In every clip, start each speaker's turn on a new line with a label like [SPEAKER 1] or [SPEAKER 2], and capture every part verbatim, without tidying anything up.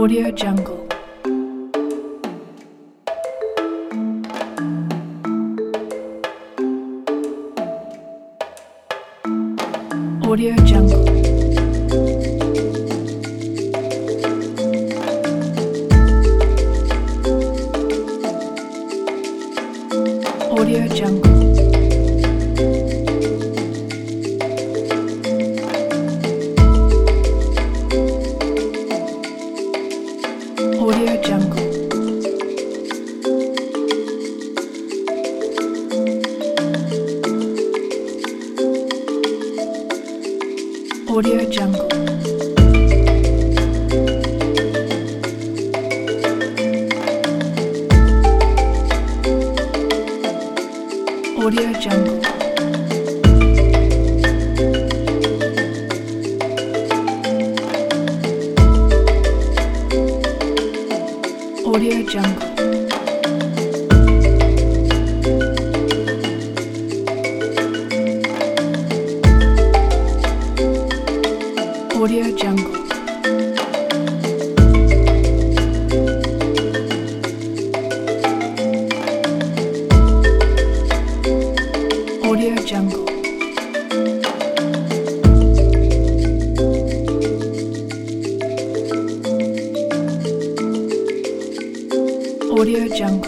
[SPEAKER 1] Audio Jungle. Audio Jungle. Audio Jungle. Audio Jungle. Audio Jungle. Audio Jungle. Audio Jungle. Audio Jungle. Audio Jungle. Audio Jungle.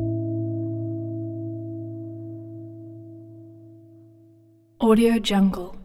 [SPEAKER 1] Audio Jungle.